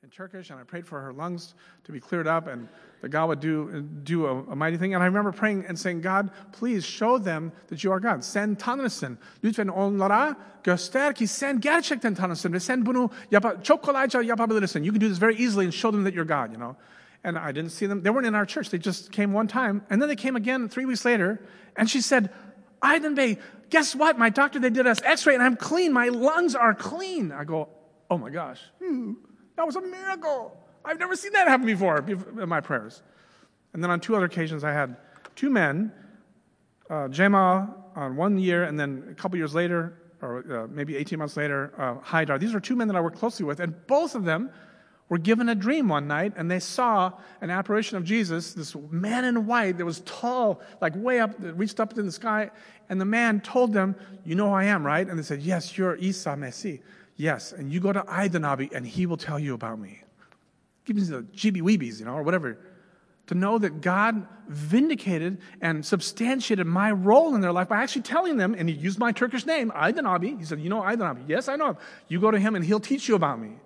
Turkish, and I prayed for her lungs to be cleared up, and that God would do a mighty thing. And I remember praying and saying, God, please show them that you are God. Sen Tanrısın. Lütfen onlara göster ki sen gerçekten Tanrısın ve sen bunu çok kolayca yapabilirsin. You can do this very easily and show them that you're God, you know. And I didn't see them. They weren't in our church. They just came one time, and then they came again 3 weeks later, and she said, Aydın Bey, guess what? My doctor, they did us x-ray, and I'm clean. My lungs are clean. I go, oh my gosh. That was a miracle. I've never seen that happen before in my prayers. And then on 2 other occasions, I had 2 men, Jamal on 1 year, and then a couple years later, or maybe 18 months later, Haidar. These were 2 men that I worked closely with, and both of them were given a dream one night, and they saw an apparition of Jesus, this man in white that was tall, like way up, that reached up in the sky, and the man told them, you know who I am, right? And they said, yes, you're Isa Mesih. Yes, and you go to Aydın Abi, and he will tell you about me. Give me the jeebie-weebies, you know, or whatever. To know that God vindicated and substantiated my role in their life by actually telling them, and he used my Turkish name, Aydın Abi. He said, you know Aydın Abi? Yes, I know him. You go to him, and he'll teach you about me.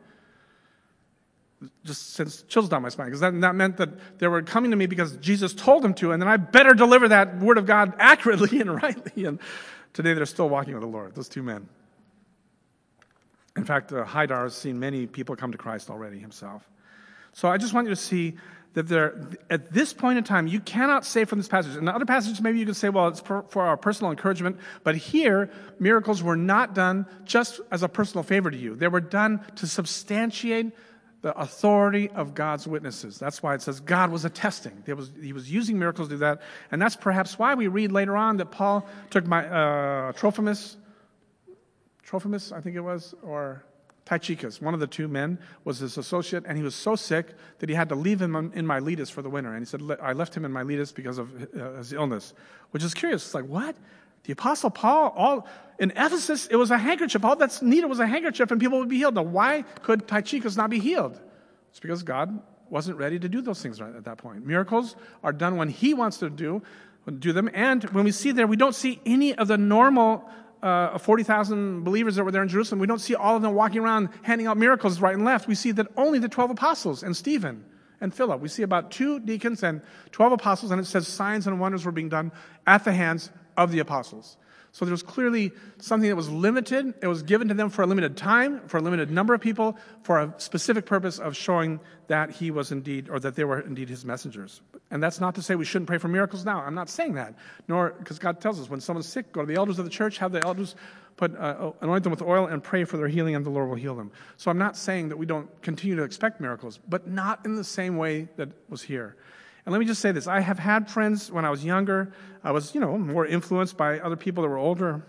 Just sends chills down my spine, because that meant that they were coming to me because Jesus told them to, and then I better deliver that word of God accurately and rightly. And today they're still walking with the Lord, those 2 men. In fact, Haidar has seen many people come to Christ already himself. So I just want you to see that at this point in time, you cannot say from this passage. In the other passages, maybe you could say, well, it's for our personal encouragement. But here, miracles were not done just as a personal favor to you. They were done to substantiate the authority of God's witnesses. That's why it says God was attesting. He was using miracles to do that. And that's perhaps why we read later on that Paul took Trophimus, I think it was, or Tychicus, one of the 2 men, was his associate, and he was so sick that he had to leave him in Miletus for the winter. And he said, I left him in Miletus because of his illness, which is curious. It's like, what? The Apostle Paul, in Ephesus, it was a handkerchief. All that's needed was a handkerchief, and people would be healed. Now, why could Tychicus not be healed? It's because God wasn't ready to do those things right at that point. Miracles are done when he wants to do them, and when we see there, we don't see any of the normal 40,000 believers that were there in Jerusalem. We don't see all of them walking around handing out miracles right and left. We see that only the 12 apostles and Stephen and Philip. We see about 2 deacons and 12 apostles, and it says signs and wonders were being done at the hands of the apostles. So there was clearly something that was limited. It was given to them for a limited time, for a limited number of people, for a specific purpose of showing that he was indeed, or that they were indeed his messengers. And that's not to say we shouldn't pray for miracles now. I'm not saying that. Nor, because God tells us when someone's sick, go to the elders of the church, have the elders anoint them with oil and pray for their healing, and the Lord will heal them. So I'm not saying that we don't continue to expect miracles, but not in the same way that was here. And let me just say this. I have had friends when I was younger. I was, more influenced by other people that were older.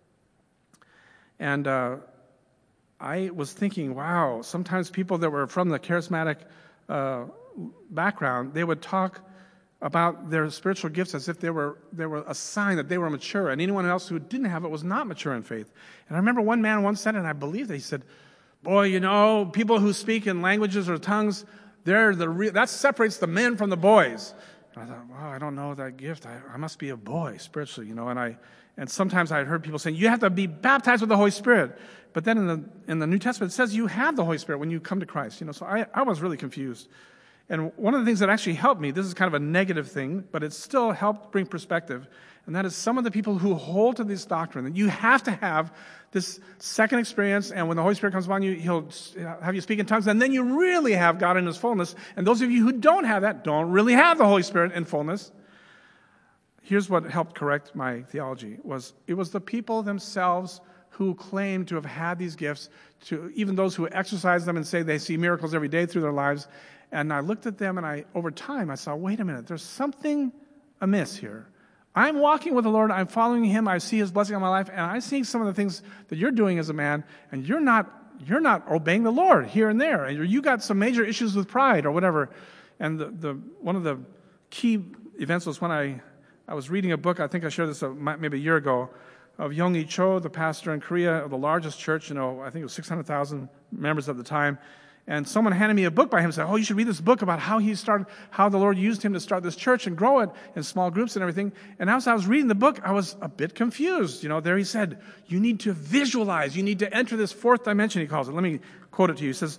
And I was thinking, wow, sometimes people that were from the charismatic background, they would talk about their spiritual gifts as if they were a sign that they were mature, and anyone else who didn't have it was not mature in faith. And I remember one man once said, and I believe that he said, boy, people who speak in languages or tongues, that separates the men from the boys. And I thought, wow, I don't know that gift. I must be a boy spiritually, And sometimes I heard people saying, you have to be baptized with the Holy Spirit. But then in the New Testament, it says you have the Holy Spirit when you come to Christ. So I was really confused. And one of the things that actually helped me, this is kind of a negative thing, but it still helped bring perspective, and that is some of the people who hold to this doctrine, that you have to have this second experience, and when the Holy Spirit comes upon you, he'll have you speak in tongues, and then you really have God in his fullness. And those of you who don't have that don't really have the Holy Spirit in fullness. Here's what helped correct my theology. It was the people themselves who claimed to have had these gifts, to even those who exercise them and say they see miracles every day through their lives. And I looked at them, and over time, I saw, wait a minute, there's something amiss here. I'm walking with the Lord, I'm following him, I see his blessing on my life, and I see some of the things that you're doing as a man, and you're not obeying the Lord here and there, and you got some major issues with pride or whatever. And one of the key events was when I was reading a book, I think I shared this maybe a year ago, of Yonggi Cho, the pastor in Korea of the largest church, I think it was 600,000 members at the time. And someone handed me a book by him and said, you should read this book about how the Lord used him to start this church and grow it in small groups and everything. And as I was reading the book, I was a bit confused. There he said, you need to visualize. You need to enter this 4th dimension, he calls it. Let me quote it to you. He says,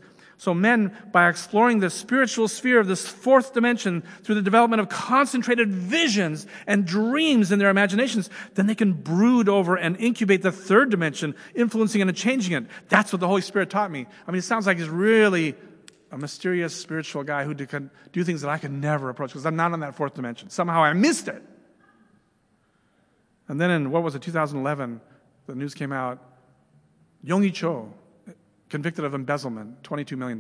So men, by exploring the spiritual sphere of this fourth dimension through the development of concentrated visions and dreams in their imaginations, then they can brood over and incubate the third dimension, influencing and changing it. That's what the Holy Spirit taught me. I mean, it sounds like he's really a mysterious spiritual guy who can do things that I could never approach because I'm not on that fourth dimension. Somehow I missed it. And then in, 2011, the news came out, Yonggi Cho, convicted of embezzlement, $22 million.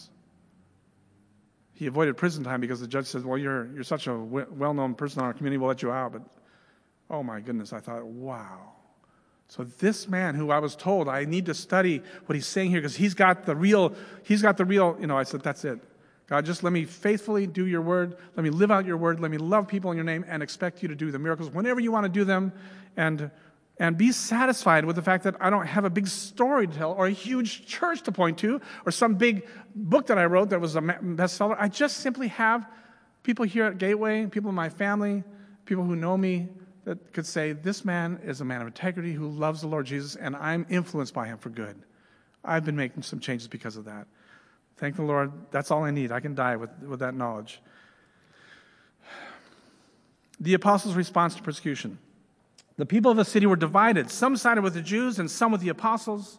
He avoided prison time because the judge said, well, you're such a well-known person in our community, we'll let you out. But, oh my goodness, I thought, wow. So this man who I was told I need to study what he's saying here because he's got the real, I said, that's it. God, just let me faithfully do your word. Let me live out your word. Let me love people in your name and expect you to do the miracles whenever you want to do them. And be satisfied with the fact that I don't have a big story to tell or a huge church to point to or some big book that I wrote that was a bestseller. I just simply have people here at Gateway, people in my family, people who know me that could say, this man is a man of integrity who loves the Lord Jesus, and I'm influenced by him for good. I've been making some changes because of that. Thank the Lord. That's all I need. I can die with that knowledge. The apostles' response to persecution. The people of the city were divided. Some sided with the Jews and some with the apostles.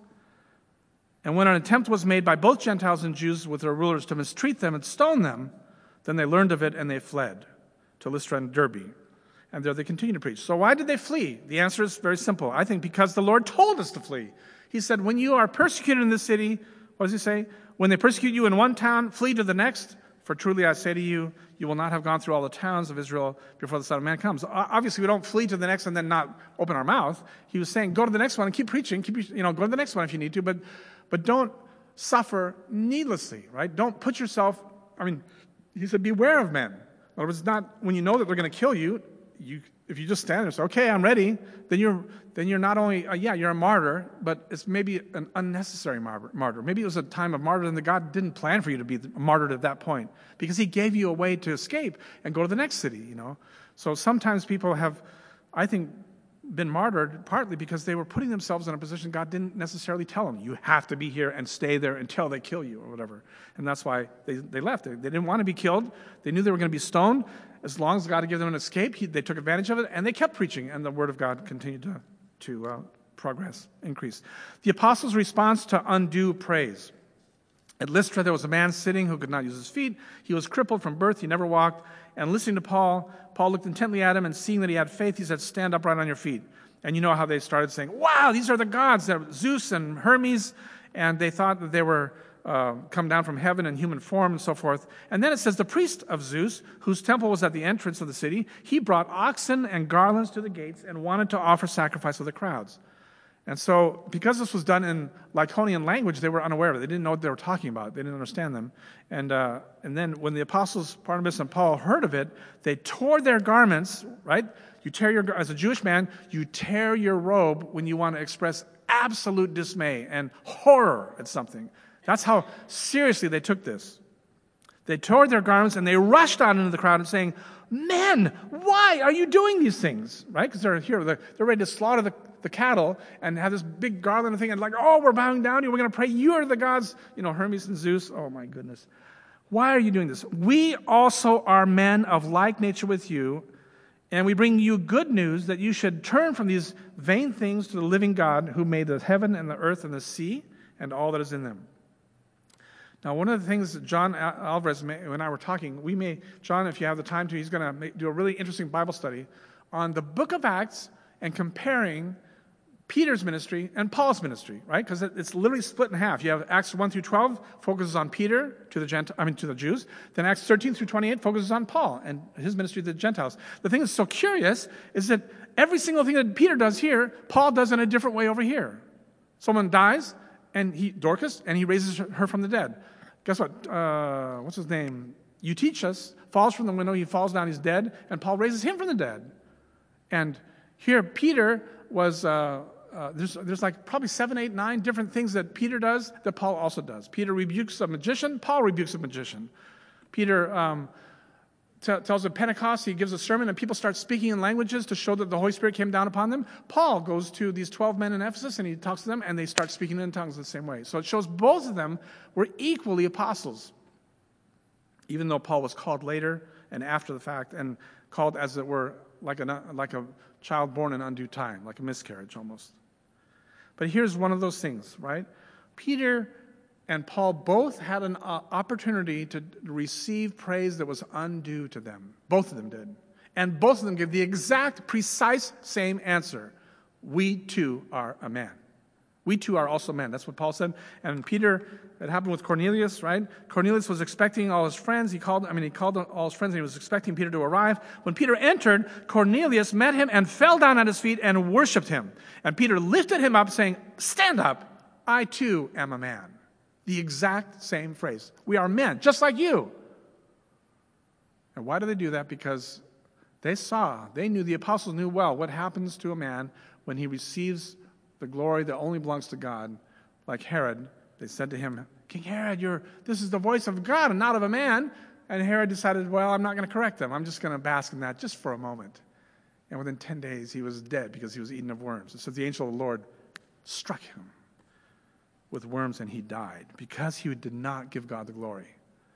And when an attempt was made by both Gentiles and Jews with their rulers to mistreat them and stone them, then they learned of it and they fled to Lystra and Derbe. And there they continued to preach. So why did they flee? The answer is very simple. I think because the Lord told us to flee. He said, when you are persecuted in this city, what does he say? When they persecute you in one town, flee to the next. For truly I say to you, you will not have gone through all the towns of Israel before the Son of Man comes. Obviously, we don't flee to the next and then not open our mouth. He was saying, go to the next one and keep preaching. Go to the next one if you need to, but don't suffer needlessly, right? Don't put yourself, he said, beware of men. In other words, not when you know that they're going to kill you, if you just stand there and say, okay, I'm ready, then you're not only, you're a martyr, but it's maybe an unnecessary martyr. Maybe it was a time of martyrdom that God didn't plan for you to be martyred at that point because he gave you a way to escape and go to the next city, So sometimes people have, I think, been martyred partly because they were putting themselves in a position God didn't necessarily tell them. You have to be here and stay there until they kill you or whatever. And that's why they left. They didn't want to be killed. They knew they were going to be stoned. As long as God had given them an escape, they took advantage of it, and they kept preaching, and the word of God continued to progress, increase. The apostles' response to undue praise. At Lystra, there was a man sitting who could not use his feet. He was crippled from birth. He never walked. And listening to Paul looked intently at him, and seeing that he had faith, he said, stand upright on your feet. And you know how they started saying, wow, these are the gods. They're Zeus and Hermes. And they thought that they were come down from heaven in human form and so forth. And then it says the priest of Zeus, whose temple was at the entrance of the city, he brought oxen and garlands to the gates and wanted to offer sacrifice to the crowds. And so, because this was done in Lycaonian language, they were unaware of it. They didn't know what they were talking about. They didn't understand them. And then when the apostles, Barnabas and Paul, heard of it, they tore their garments, right? As a Jewish man, you tear your robe when you want to express absolute dismay and horror at something. That's how seriously they took this. They tore their garments and they rushed out into the crowd and saying, men, why are you doing these things? Right? Because they're ready to slaughter the cattle and have this big garland thing and we're bowing down to you. We're going to pray. You are the gods, Hermes and Zeus. Oh my goodness. Why are you doing this? We also are men of like nature with you, and we bring you good news that you should turn from these vain things to the living God who made the heaven and the earth and the sea and all that is in them. Now, one of the things that John Alvarez and I were talking, John, if you have the time to, he's going to do a really interesting Bible study on the book of Acts and comparing Peter's ministry and Paul's ministry, right? Because it's literally split in half. You have Acts 1 through 12 focuses on Peter to the Jews. Then Acts 13 through 28 focuses on Paul and his ministry to the Gentiles. The thing that's so curious is that every single thing that Peter does here, Paul does in a different way over here. Someone dies, Dorcas, and he raises her from the dead. Guess what? What's his name? Eutychus falls from the window. He falls down. He's dead. And Paul raises him from the dead. And here Peter was, there's like probably 7, 8, 9 different things that Peter does that Paul also does. Peter rebukes a magician. Paul rebukes a magician. Peter tells of Pentecost, he gives a sermon, and people start speaking in languages to show that the Holy Spirit came down upon them. Paul goes to these 12 men in Ephesus, and he talks to them, and they start speaking in tongues the same way. So it shows both of them were equally apostles, even though Paul was called later and after the fact, and called, as it were, like a child born in undue time, like a miscarriage almost. But here's one of those things, right? Peter and Paul both had an opportunity to receive praise that was undue to them. Both of them did. And both of them gave the exact, precise same answer. We too are a man. We too are also men. That's what Paul said. And Peter, it happened with Cornelius, right? Cornelius was expecting all his friends. He called all his friends, and he was expecting Peter to arrive. When Peter entered, Cornelius met him and fell down at his feet and worshiped him. And Peter lifted him up, saying, "Stand up, I too am a man." The exact same phrase. We are men, just like you. And why do they do that? Because they knew, the apostles knew well what happens to a man when he receives the glory that only belongs to God. Like Herod, they said to him, "King Herod, this is the voice of God and not of a man." And Herod decided, well, I'm not going to correct them. I'm just going to bask in that just for a moment. And within 10 days, he was dead because he was eaten of worms. It says the angel of the Lord struck him with worms, and he died because he did not give God the glory.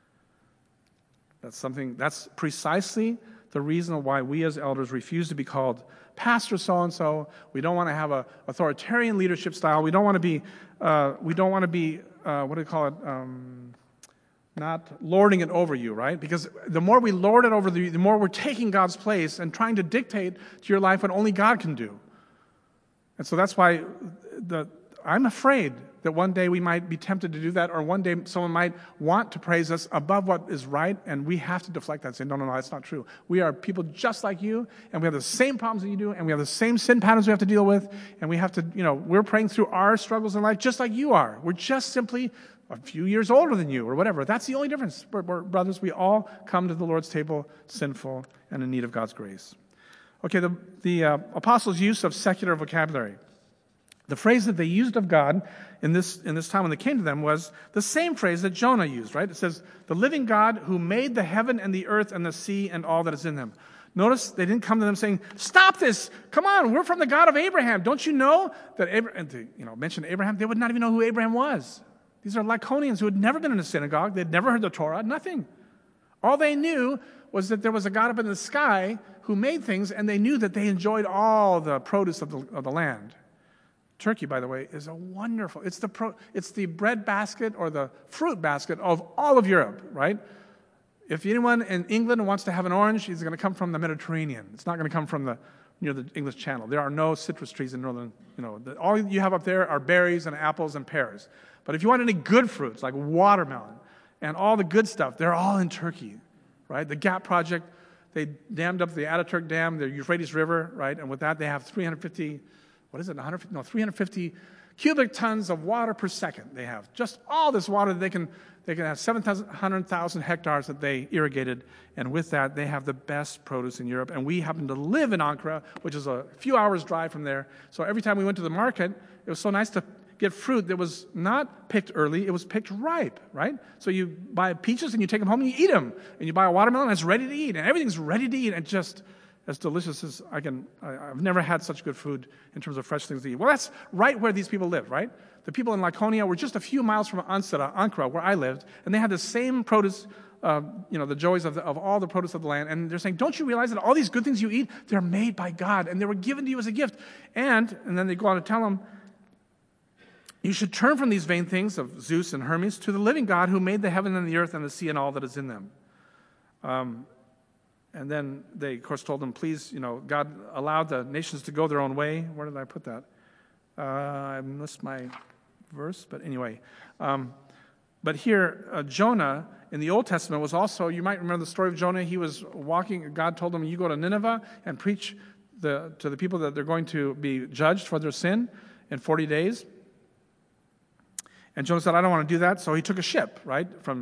That's precisely the reason why we as elders refuse to be called Pastor so-and-so. We don't want to have an authoritarian leadership style. We don't want to be, what do you call it? Not lording it over you, right? Because the more we lord it over you, the more we're taking God's place and trying to dictate to your life what only God can do. And so that's why I'm afraid that one day we might be tempted to do that, or one day someone might want to praise us above what is right, and we have to deflect that and say, no, that's not true. We are people just like you, and we have the same problems that you do, and we have the same sin patterns we have to deal with, and we have to, we're praying through our struggles in life just like you are. We're just simply a few years older than you, or whatever. That's the only difference. We're brothers, we all come to the Lord's table sinful and in need of God's grace. Okay, the apostles' use of secular vocabulary. The phrase that they used of God in this time when they came to them was the same phrase that Jonah used, right? It says, "The living God who made the heaven and the earth and the sea and all that is in them." Notice they didn't come to them saying, "Stop this! Come on, we're from the God of Abraham. Don't you know that Abraham?" And mention Abraham, they would not even know who Abraham was. These are Lycaonians who had never been in a synagogue. They'd never heard the Torah, nothing. All they knew was that there was a God up in the sky who made things, and they knew that they enjoyed all the produce of the land. Turkey, by the way, is it's the bread basket or the fruit basket of all of Europe, right? If anyone in England wants to have an orange, he's going to come from the Mediterranean. It's not going to come from near the English Channel. There are no citrus trees in northern, all you have up there are berries and apples and pears. But if you want any good fruits, like watermelon and all the good stuff, they're all in Turkey, right? The GAP project, they dammed up the Ataturk Dam, the Euphrates River, right? And with that, they have 350 cubic tons of water per second. They have just all this water that they can have 700,000 hectares that they irrigated, and with that they have the best produce in Europe. And we happen to live in Ankara, which is a few hours drive from there. So every time we went to the market, it was so nice to get fruit that was not picked early, it was picked ripe, right? So you buy peaches and you take them home and you eat them, and you buy a watermelon and it's ready to eat, and everything's ready to eat, and just as delicious as I've never had such good food in terms of fresh things to eat. Well, that's right where these people live, right? The people in Laconia were just a few miles from Ankara, where I lived, and they had the same produce, the joys of all the produce of the land. And they're saying, don't you realize that all these good things you eat, they're made by God, and they were given to you as a gift. And then they go on to tell them, you should turn from these vain things of Zeus and Hermes to the living God who made the heaven and the earth and the sea and all that is in them. And then they, of course, told them, please, God allowed the nations to go their own way. Where did I put that? I missed my verse, but anyway. But here, Jonah in the Old Testament was also, you might remember the story of Jonah. He was walking, God told him, you go to Nineveh and preach to the people that they're going to be judged for their sin in 40 days. And Jonah said, I don't want to do that. So he took a ship, right, from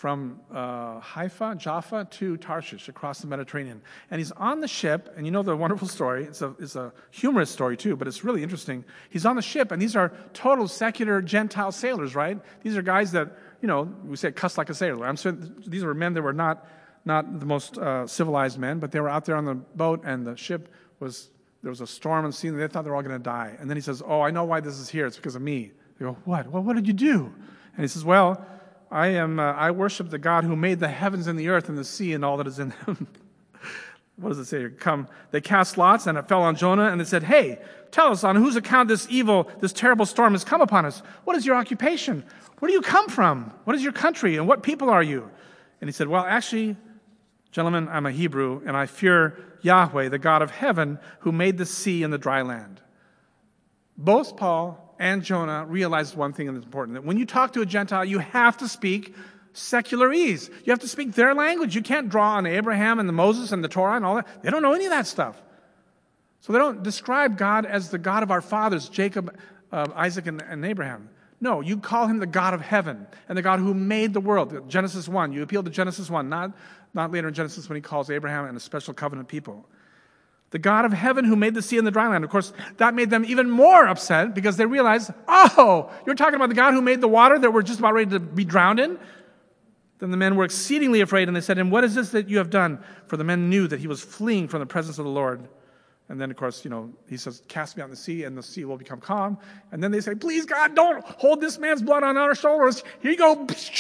Jaffa to Tarshish across the Mediterranean. And he's on the ship, and you know the wonderful story. It's a humorous story too, but it's really interesting. He's on the ship, and these are total secular Gentile sailors, right? These are guys that, we say cuss like a sailor. I'm sure these were men that were not not the most civilized men, but they were out there on the boat, and the ship there was a storm and sea, and they thought they were all going to die. And then he says, "Oh, I know why this is here. It's because of me." They go, "What? Well, what did you do?" And he says, "Well, I worship the God who made the heavens and the earth and the sea and all that is in them." What does it say here? Come, they cast lots, and it fell on Jonah, and they said, "Hey, tell us, on whose account this terrible storm has come upon us? What is your occupation? Where do you come from? What is your country, and what people are you?" And he said, "Well, actually, gentlemen, I'm a Hebrew, and I fear Yahweh, the God of heaven, who made the sea and the dry land." Both Paul and Jonah realized one thing that's important, that when you talk to a Gentile, you have to speak secularese. You have to speak their language. You can't draw on Abraham and the Moses and the Torah and all that. They don't know any of that stuff. So they don't describe God as the God of our fathers, Jacob, Isaac, and Abraham. No, you call him the God of heaven and the God who made the world. Genesis 1. You appeal to Genesis 1, not later in Genesis when he calls Abraham and a special covenant people. The God of heaven who made the sea and the dry land. Of course, that made them even more upset because they realized, "Oh, you're talking about the God who made the water that we're just about ready to be drowned in?" Then the men were exceedingly afraid, and they said, "And what is this that you have done?" For the men knew that he was fleeing from the presence of the Lord. And then, of course, he says, "Cast me out in the sea, and the sea will become calm." And then they say, "Please, God, don't hold this man's blood on our shoulders. Here you go."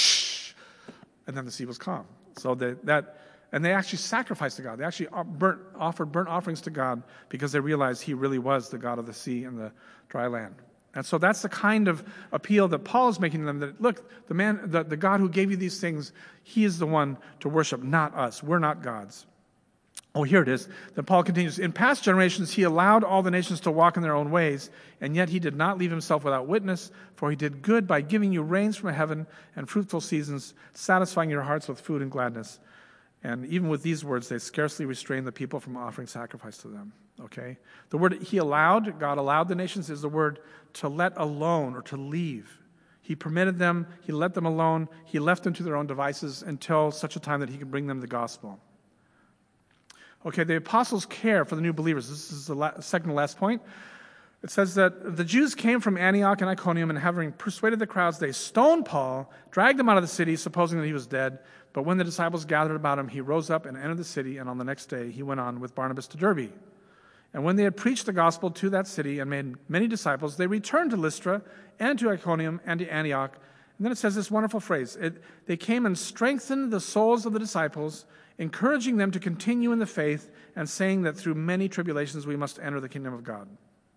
And then the sea was calm. So and they actually sacrificed to God. They actually offered burnt offerings to God because they realized he really was the God of the sea and the dry land. And so that's the kind of appeal that Paul is making to them, that, look, the God who gave you these things, he is the one to worship, not us. We're not gods. Oh, here it is. Then Paul continues, "In past generations he allowed all the nations to walk in their own ways, and yet he did not leave himself without witness, for he did good by giving you rains from heaven and fruitful seasons, satisfying your hearts with food and gladness." And even with these words, they scarcely restrained the people from offering sacrifice to them. Okay? The word God allowed the nations, is the word to let alone or to leave. He permitted them, he let them alone, he left them to their own devices until such a time that he could bring them the gospel. Okay, the apostles' care for the new believers. This is the second to last point. It says that the Jews came from Antioch and Iconium, and having persuaded the crowds, they stoned Paul, dragged him out of the city, supposing that he was dead. But when the disciples gathered about him, he rose up and entered the city, and on the next day he went on with Barnabas to Derbe. And when they had preached the gospel to that city and made many disciples, they returned to Lystra and to Iconium and to Antioch. And then it says this wonderful phrase, they came and strengthened the souls of the disciples, encouraging them to continue in the faith and saying that through many tribulations we must enter the kingdom of God.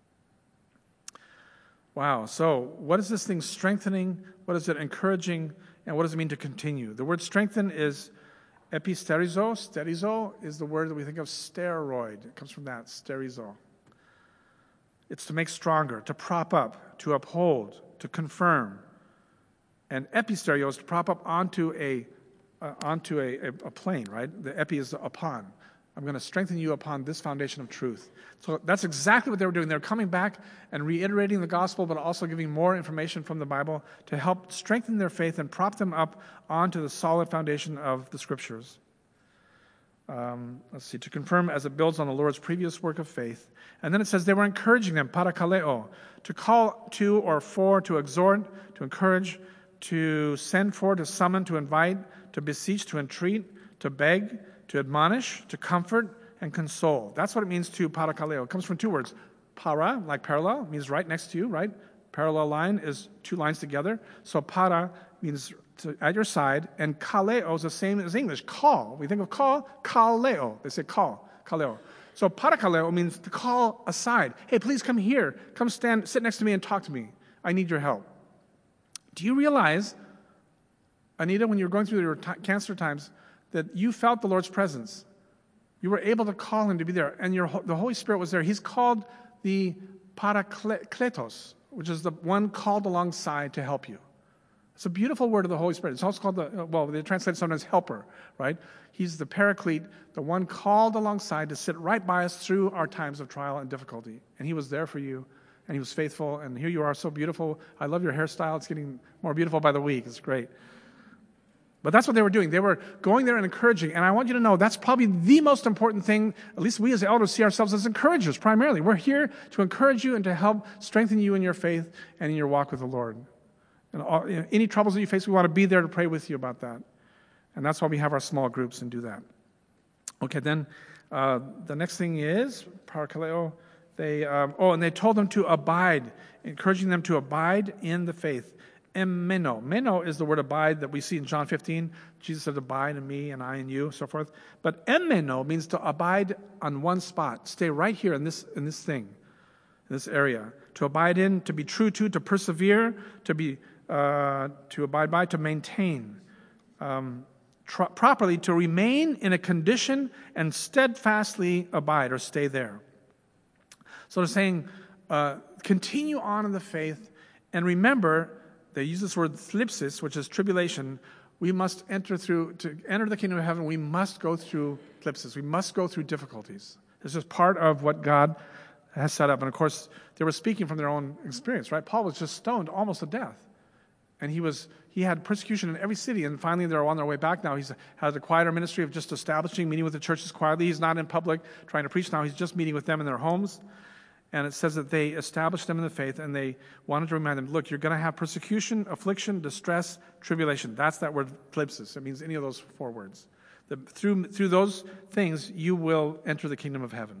Wow, so what is this thing strengthening? What is it encouraging? And what does it mean to continue? The word strengthen is episterizo. Sterizo is the word that we think of steroid. It comes from that, sterizo. It's to make stronger, to prop up, to uphold, to confirm. And epistereo is to prop up onto a plane, right? The epi is upon. I'm going to strengthen you upon this foundation of truth. So that's exactly what they were doing. They were coming back and reiterating the gospel, but also giving more information from the Bible to help strengthen their faith and prop them up onto the solid foundation of the Scriptures. To confirm as it builds on the Lord's previous work of faith. And then it says they were encouraging them, parakaleo, to call to or for, to exhort, to encourage, to send for, to summon, to invite, to beseech, to entreat, to beg, to admonish, to comfort, and console. That's what it means to parakaleo. It comes from two words. Para, like parallel, means right next to you, right? Parallel line is two lines together. So para means at your side, and kaleo is the same as English. Call. We think of call, kaleo. They say call, kaleo. So parakaleo means to call aside. Hey, please come here. Come sit next to me and talk to me. I need your help. Do you realize, Anita, when you were going through your cancer times, that you felt the Lord's presence? You were able to call him to be there, and the Holy Spirit was there. He's called the parakletos, which is the one called alongside to help you. It's a beautiful word of the Holy Spirit. It's also called they translate it sometimes helper, right? He's the paraclete, the one called alongside to sit right by us through our times of trial and difficulty. And he was there for you, and he was faithful, and here you are, so beautiful. I love your hairstyle. It's getting more beautiful by the week. It's great. But that's what they were doing. They were going there and encouraging. And I want you to know that's probably the most important thing. At least we as elders see ourselves as encouragers primarily. We're here to encourage you and to help strengthen you in your faith and in your walk with the Lord. And any troubles that you face, we want to be there to pray with you about that. And that's why we have our small groups and do that. Okay, then the next thing is, parakaleo, and they told them to abide, encouraging them to abide in the faith. Meno. Meno is the word abide that we see in John 15. Jesus said, abide in me and I in you, so forth. But meno means to abide on one spot. Stay right here in this thing, in this area. To abide in, to be true to persevere, to abide by, to maintain. Properly, to remain in a condition and steadfastly abide or stay there. So they're saying, continue on in the faith, and remember, they use this word thlipsis, which is tribulation. We must to enter the kingdom of heaven, we must go through thlipsis. We must go through difficulties. This is part of what God has set up. And of course, they were speaking from their own experience, right? Paul was just stoned almost to death. And he had persecution in every city, and finally they're on their way back now. He's has a quieter ministry of just establishing, meeting with the churches quietly. He's not in public trying to preach now. He's just meeting with them in their homes. And it says that they established them in the faith, and they wanted to remind them, look, you're going to have persecution, affliction, distress, tribulation. That's that word thlipsis. It means any of those four words. Through those things, you will enter the kingdom of heaven.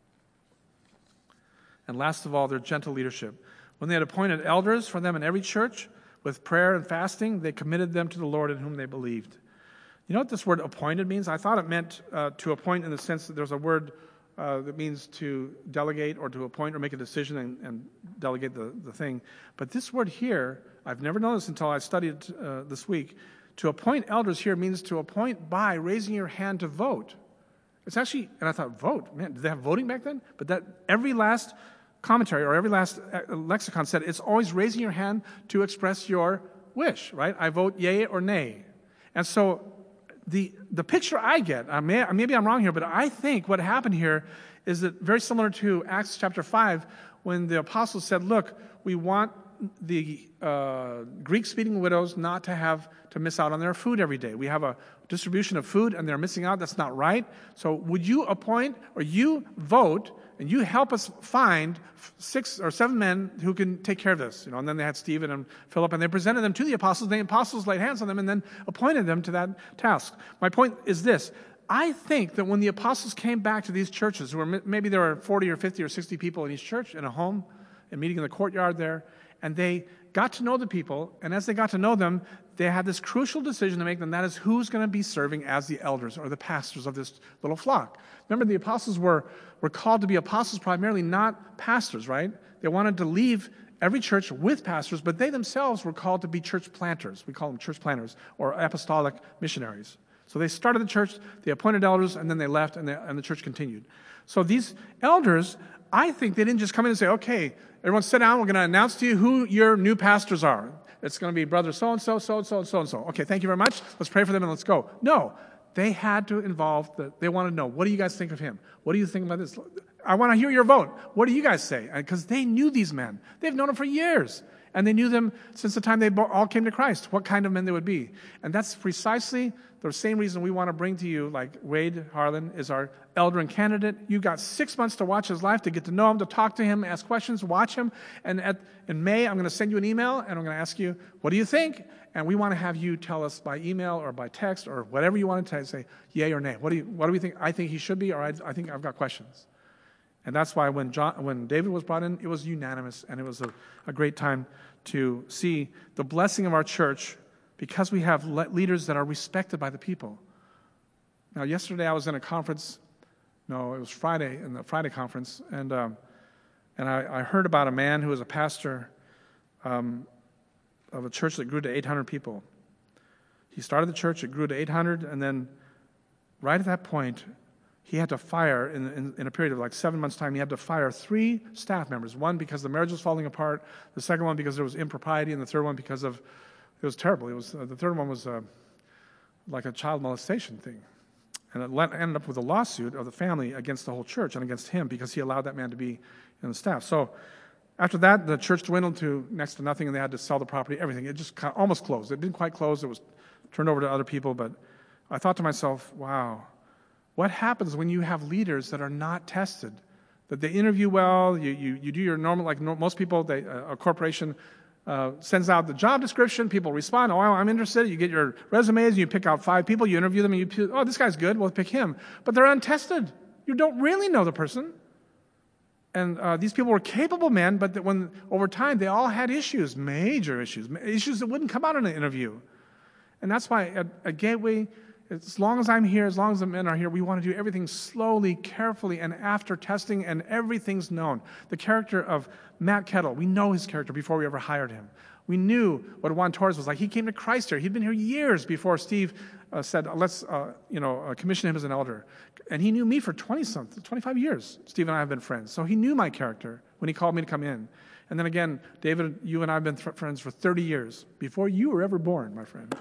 And last of all, their gentle leadership. When they had appointed elders for them in every church, with prayer and fasting, they committed them to the Lord in whom they believed. You know what this word appointed means? I thought it meant to appoint in the sense that there's a word that means to delegate or to appoint or make a decision and delegate the thing. But this word here, I've never known this until I studied this week. To appoint elders here means to appoint by raising your hand to vote. It's actually, and I thought, vote? Man, did they have voting back then? But that every last commentary or every last lexicon said it's always raising your hand to express your wish, right? I vote yea or nay. And so the picture I get, maybe I'm wrong here, but I think what happened here is that very similar to Acts chapter 5, when the apostles said, look, we want the Greek-speaking widows not to miss out on their food every day. We have a distribution of food, and they're missing out. That's not right. So would you appoint, or you vote, and you help us find 6 or 7 men who can take care of this? And then they had Stephen and Philip, and they presented them to the apostles. The apostles laid hands on them and then appointed them to that task. My point is this. I think that when the apostles came back to these churches, maybe there were 40 or 50 or 60 people in each church, in a home, and meeting in the courtyard there, and they got to know the people, and as they got to know them, they had this crucial decision to make, and that is who's going to be serving as the elders or the pastors of this little flock. Remember, the apostles were called to be apostles primarily, not pastors, right? They wanted to leave every church with pastors, but they themselves were called to be church planters. We call them church planters or apostolic missionaries. So they started the church, they appointed elders, and then they left, and the church continued. So these elders, I think they didn't just come in and say, okay, everyone sit down, we're going to announce to you who your new pastors are. It's going to be brother so-and-so, so-and-so, and so-and-so. Okay, thank you very much. Let's pray for them and let's go. No, they had to involve, they wanted to know, what do you guys think of him? What do you think about this? I want to hear your vote. What do you guys say? Because they knew these men. They've known them for years. And they knew them since the time they all came to Christ, what kind of men they would be. And that's precisely the same reason we want to bring to you, like Wade Harlan is our elder and candidate. You got 6 months to watch his life, to get to know him, to talk to him, ask questions, watch him. And in May, I'm going to send you an email, and I'm going to ask you, what do you think? And we want to have you tell us by email or by text or whatever you want to say, yay or nay. What do we think? I think he should be, or I think I've got questions. And that's why when David was brought in, it was unanimous, and it was a great time to see the blessing of our church because we have leaders that are respected by the people. Now, yesterday I was in a conference. No, it was Friday, in the Friday conference, and I heard about a man who was a pastor of a church that grew to 800 people. He started the church, it grew to 800, and then right at that point, he had to fire, in a period of like 7 months' time, he had to fire 3 staff members. One because the marriage was falling apart, the second one because there was impropriety, and the third one because it was terrible. The third one was like a child molestation thing. And it ended up with a lawsuit of the family against the whole church and against him because he allowed that man to be in the staff. So after that, the church dwindled to next to nothing, and they had to sell the property, everything. It just almost closed. It didn't quite close. It was turned over to other people. But I thought to myself, wow, what happens when you have leaders that are not tested? That they interview well, you do your normal, like most people, a corporation sends out the job description. People respond, oh, I'm interested. You get your resumes, and you pick out 5 people. You interview them, and oh, this guy's good. We'll pick him. But they're untested. You don't really know the person. And these people were capable men, but when over time, they all had issues, major issues that wouldn't come out in an interview. And that's why at Gateway, as long as I'm here, as long as the men are here, we want to do everything slowly, carefully, and after testing, and everything's known. The character of Matt Kettle, we know his character before we ever hired him. We knew what Juan Torres was like. He came to Christ here. He'd been here years before Steve said, let's commission him as an elder. And he knew me for 25 years. Steve and I have been friends. So he knew my character when he called me to come in. And then again, David, you and I have been friends for 30 years, before you were ever born, my friend.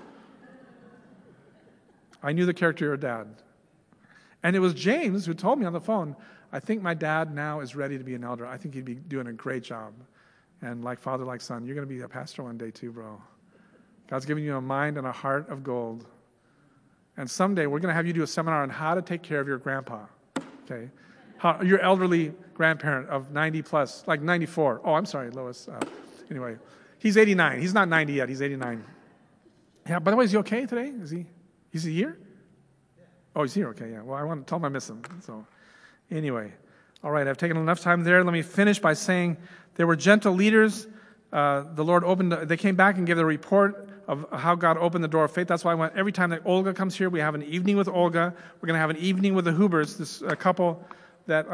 I knew the character of your dad. And it was James who told me on the phone, I think my dad now is ready to be an elder. I think he'd be doing a great job. And like father, like son, you're going to be a pastor one day too, bro. God's giving you a mind and a heart of gold. And someday we're going to have you do a seminar on how to take care of your grandpa, okay? Your elderly grandparent of 90 plus, like 94. Oh, I'm sorry, Lois. Anyway, he's 89. He's not 90 yet. He's 89. Yeah, by the way, is he okay today? Is he here? Oh, he's here. Okay, yeah. Well, I want to tell him I miss him. So anyway, all right, I've taken enough time there. Let me finish by saying there were gentle leaders. The Lord they came back and gave the report of how God opened the door of faith. That's why I want every time that Olga comes here, we have an evening with Olga. We're going to have an evening with the Hubers, this couple that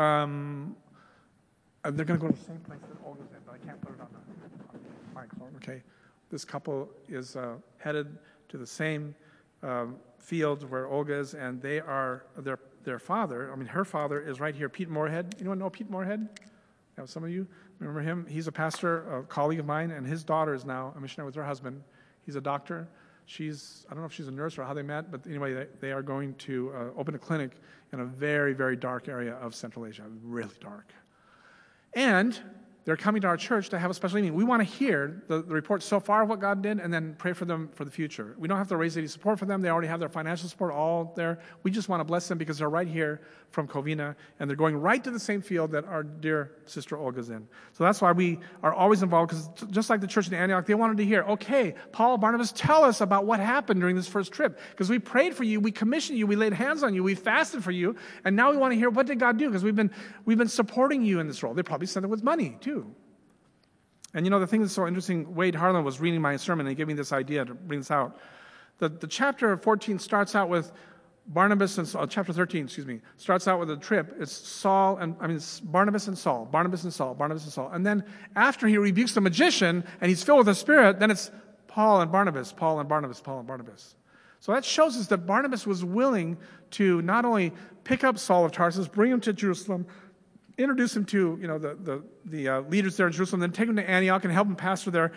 they're going to go to the same place that Olga's in, but I can't put it on the microphone. Okay, this couple is headed to the same field where Olga is, and they are their father. I mean, her father is right here. Pete Moorhead. Anyone know Pete Moorhead? Yeah, some of you remember him. He's a pastor, a colleague of mine, and his daughter is now a missionary with her husband. He's a doctor. I don't know if she's a nurse or how they met, but anyway, they are going to open a clinic in a very, very dark area of Central Asia, really dark. And they're coming to our church to have a special meeting. We want to hear the report so far of what God did and then pray for them for the future. We don't have to raise any support for them. They already have their financial support all there. We just want to bless them because they're right here from Covina, and they're going right to the same field that our dear sister Olga's in. So that's why we are always involved, because just like the church in Antioch, they wanted to hear, okay, Paul, Barnabas, tell us about what happened during this first trip, because we prayed for you, we commissioned you, we laid hands on you, we fasted for you, and now we want to hear, what did God do? Because we've been supporting you in this role. They probably sent it with money, too. And the thing that's so interesting, Wade Harlan was reading my sermon and he gave me this idea to bring this out. The chapter 14 starts out with chapter 13, starts out with a trip. It's Barnabas and Saul, Barnabas and Saul, Barnabas and Saul. And then after he rebukes the magician and he's filled with the Spirit, then it's Paul and Barnabas, Paul and Barnabas, Paul and Barnabas. So that shows us that Barnabas was willing to not only pick up Saul of Tarsus, bring him to Jerusalem, introduce him to the leaders there in Jerusalem, then take him to Antioch and help him pastor there.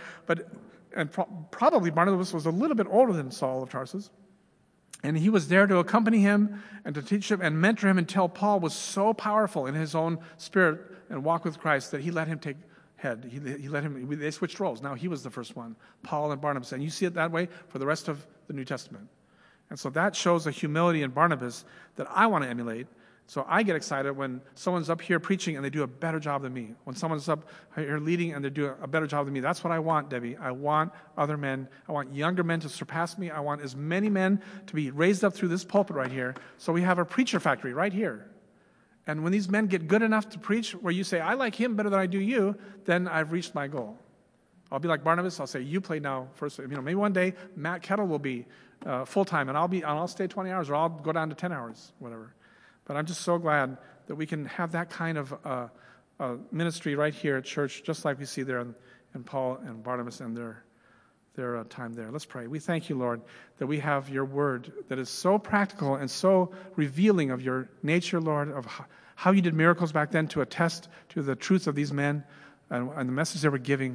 Probably Barnabas was a little bit older than Saul of Tarsus. And he was there to accompany him and to teach him and mentor him until Paul was so powerful in his own spirit and walk with Christ that he let him take head. They switched roles. Now he was the first one, Paul and Barnabas. And you see it that way for the rest of the New Testament. And so that shows a humility in Barnabas that I want to emulate. So I get excited when someone's up here preaching and they do a better job than me. When someone's up here leading and they do a better job than me. That's what I want, Debbie. I want other men. I want younger men to surpass me. I want as many men to be raised up through this pulpit right here. So we have a preacher factory right here. And when these men get good enough to preach where you say, I like him better than I do you, then I've reached my goal. I'll be like Barnabas. I'll say, you play now first. Maybe one day Matt Kettle will be full-time and I'll stay 20 hours or I'll go down to 10 hours, whatever. But I'm just so glad that we can have that kind of ministry right here at church, just like we see there in Paul and Barnabas and their time there. Let's pray. We thank you, Lord, that we have your word that is so practical and so revealing of your nature, Lord, of how you did miracles back then to attest to the truth of these men and the message they were giving.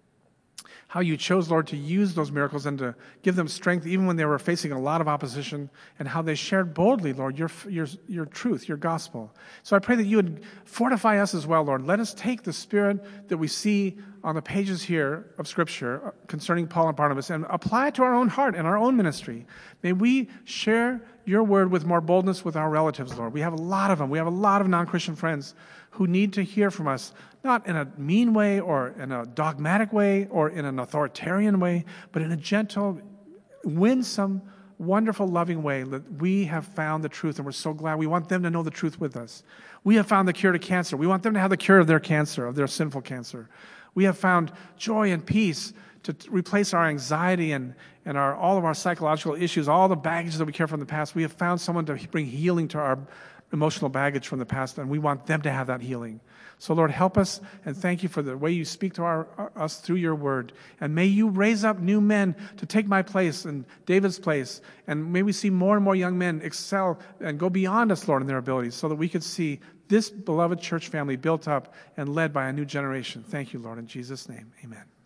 How you chose, Lord, to use those miracles and to give them strength even when they were facing a lot of opposition, and how they shared boldly, Lord, your truth, your gospel. So I pray that you would fortify us as well, Lord. Let us take the spirit that we see on the pages here of Scripture concerning Paul and Barnabas and apply it to our own heart and our own ministry. May we share your word with more boldness with our relatives, Lord. We have a lot of them. We have a lot of non-Christian friends who need to hear from us, not in a mean way or in a dogmatic way or in an authoritarian way, but in a gentle, winsome, wonderful, loving way that we have found the truth, and we're so glad. We want them to know the truth with us. We have found the cure to cancer. We want them to have the cure of their cancer, of their sinful cancer. We have found joy and peace to replace our anxiety and all of our psychological issues, all the baggage that we carry from the past. We have found someone to bring healing to our emotional baggage from the past, and we want them to have that healing. So, Lord, help us, and thank you for the way you speak to us through your word. And may you raise up new men to take my place and David's place. And may we see more and more young men excel and go beyond us, Lord, in their abilities, so that we could see this beloved church family built up and led by a new generation. Thank you, Lord, in Jesus' name. Amen.